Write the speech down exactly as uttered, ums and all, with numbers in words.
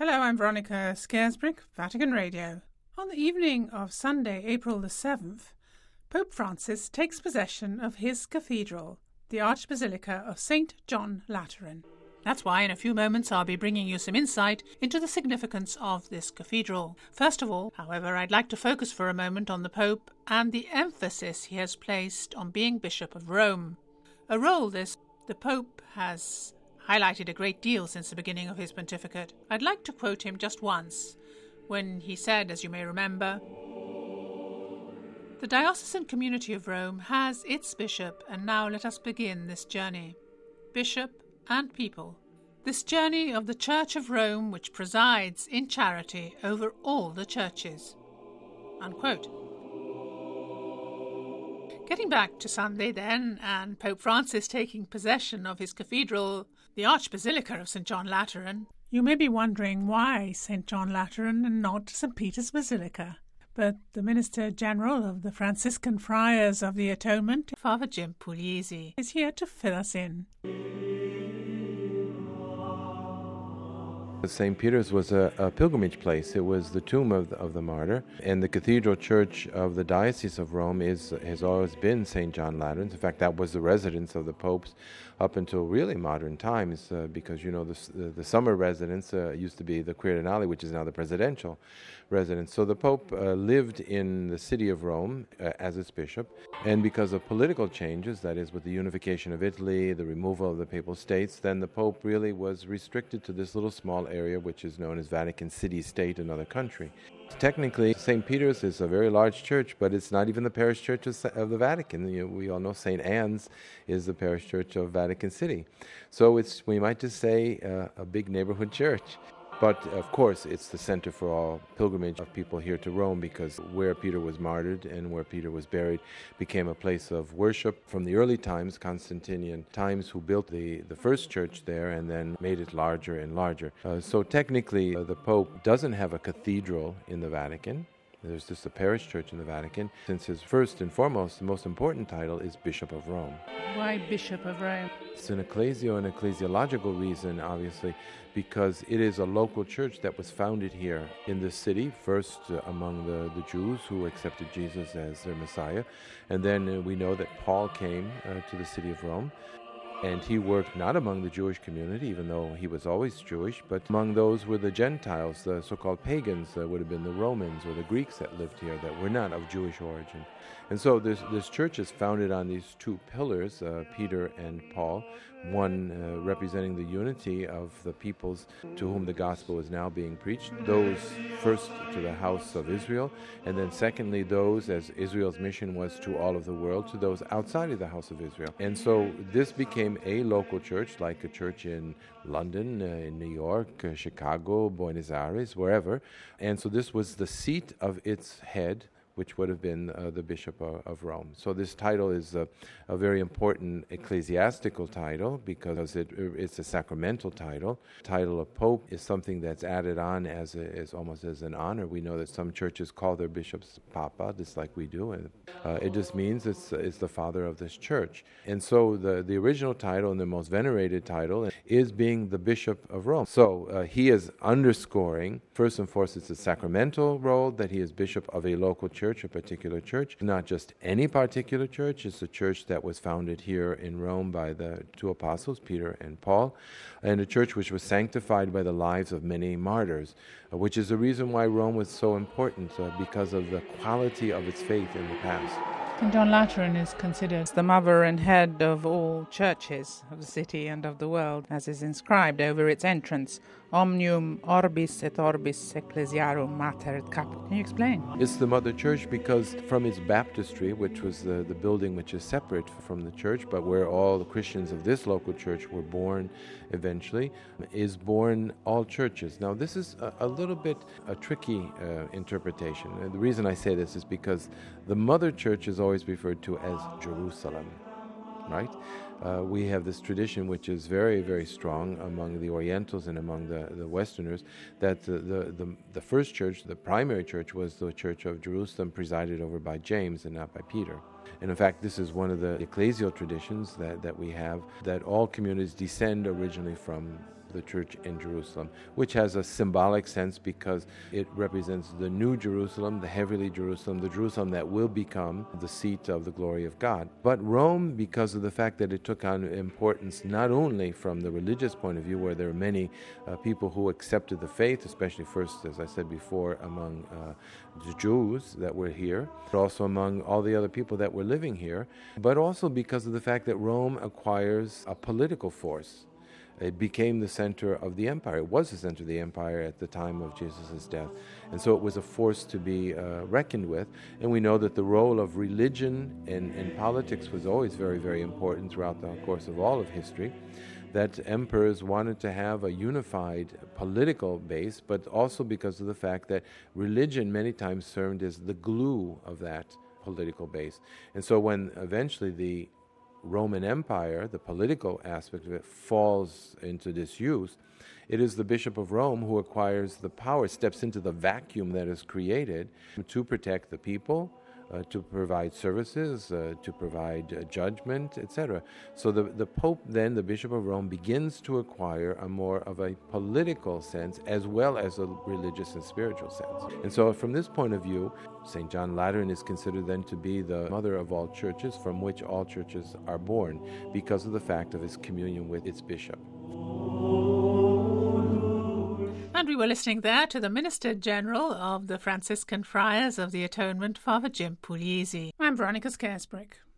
Hello, I'm Veronica Scaresbrick, Vatican Radio. On the evening of Sunday, April the seventh, Pope Francis takes possession of his cathedral, the Archbasilica of Saint John Lateran. That's why in a few moments I'll be bringing you some insight into the significance of this cathedral. First of all, however, I'd like to focus for a moment on the Pope and the emphasis he has placed on being Bishop of Rome. A role this the Pope has highlighted a great deal since the beginning of his pontificate. I'd like to quote him just once, when he said, as you may remember, "The diocesan community of Rome has its bishop, and now let us begin this journey. Bishop and people. This journey of the Church of Rome, which presides in charity over all the churches." Unquote. Getting back to Sunday then, and Pope Francis taking possession of his cathedral, the Archbasilica of Saint John Lateran, you may be wondering why Saint John Lateran and not Saint Peter's Basilica. But the Minister General of the Franciscan Friars of the Atonement, Father Jim Pugliese, is here to fill us in. Saint Peter's was a, a pilgrimage place. It was the tomb of the, of the martyr, and the Cathedral Church of the Diocese of Rome is has always been Saint John Lateran's. In fact, that was the residence of the popes up until really modern times, uh, because you know the, the, the summer residence uh, used to be the Quirinale, which is now the presidential residence. So the Pope uh, lived in the city of Rome uh, as its bishop, and because of political changes, that is with the unification of Italy, the removal of the Papal States, then the Pope really was restricted to this little small area which is known as Vatican City State, another country. Technically, Saint Peter's is a very large church, but it's not even the parish church of, of the Vatican. You know, we all know Saint Anne's is the parish church of Vatican City. So it's, we might just say, uh, a big neighborhood church. But, of course, it's the center for all pilgrimage of people here to Rome, because where Peter was martyred and where Peter was buried became a place of worship from the early times, Constantinian times, who built the, the first church there and then made it larger and larger. Uh, so technically, uh, the Pope doesn't have a cathedral in the Vatican. There's just a parish church in the Vatican, since his first and foremost, the most important title is Bishop of Rome. Why Bishop of Rome? It's an ecclesial and ecclesiological reason, obviously, because it is a local church that was founded here in this city, first uh, among the, the Jews who accepted Jesus as their Messiah, and then uh, we know that Paul came uh, to the city of Rome. And he worked not among the Jewish community, even though he was always Jewish, but among those were the Gentiles, the so-called pagans, that would have been the Romans or the Greeks that lived here that were not of Jewish origin. And so this, this church is founded on these two pillars, uh, Peter and Paul, one uh, representing the unity of the peoples to whom the gospel is now being preached, those first to the house of Israel, and then secondly those, as Israel's mission was to all of the world, to those outside of the house of Israel. And so this became a local church, like a church in London, uh, in New York, uh, Chicago, Buenos Aires, wherever. And so this was the seat of its head, which would have been uh, the Bishop of, of Rome. So this title is a, a very important ecclesiastical title because it, it's a sacramental title. The title of Pope is something that's added on as, a, as almost as an honor. We know that some churches call their bishops Papa, just like we do. And uh, it just means it's, it's the father of this church. And so the, the original title and the most venerated title is being the Bishop of Rome. So uh, he is underscoring, first and foremost, it's a sacramental role, that he is Bishop of a local church. Church, a particular church, not just any particular church. It's a church that was founded here in Rome by the two apostles, Peter and Paul, and a church which was sanctified by the lives of many martyrs, uh, which is the reason why Rome was so important, uh, because of the quality of its faith in the past. Saint John Lateran is considered the mother and head of all churches of the city and of the world, as is inscribed over its entrance, Omnium orbis et orbis ecclesiarum mater et caput. Can you explain? It's the mother church because from its baptistry, which was the, the building which is separate from the church, but where all the Christians of this local church were born eventually, is born all churches. Now this is a, a little bit a tricky uh, interpretation. And the reason I say this is because the mother church is always referred to as Jerusalem, right? Uh, we have this tradition which is very, very strong among the Orientals and among the, the Westerners, that the, the, the, the first church, the primary church, was the Church of Jerusalem, presided over by James and not by Peter. And in fact, this is one of the ecclesial traditions that, that we have, that all communities descend originally from the church in Jerusalem, which has a symbolic sense because it represents the new Jerusalem, the heavenly Jerusalem, the Jerusalem that will become the seat of the glory of God. But Rome, because of the fact that it took on importance not only from the religious point of view, where there are many uh, people who accepted the faith, especially first, as I said before, among uh, the Jews that were here, but also among all the other people that were living here, but also because of the fact that Rome acquires a political force. It became the center of the empire. It was the center of the empire at the time of Jesus' death. And so it was a force to be uh, reckoned with. And we know that the role of religion in, in politics was always very, very important throughout the course of all of history, that emperors wanted to have a unified political base, but also because of the fact that religion many times served as the glue of that political base. And so when eventually the Roman Empire, the political aspect of it, falls into disuse, it is the Bishop of Rome who acquires the power, steps into the vacuum that is created to protect the people, uh, to provide services, uh, to provide uh, judgment, et cetera. So the, the Pope then, the Bishop of Rome, begins to acquire a more of a political sense as well as a religious and spiritual sense. And so from this point of view, Saint John Lateran is considered then to be the mother of all churches, from which all churches are born, because of the fact of his communion with its bishop. And we were listening there to the Minister General of the Franciscan Friars of the Atonement, Father Jim Pugliese. I'm Veronica Scarisbrick.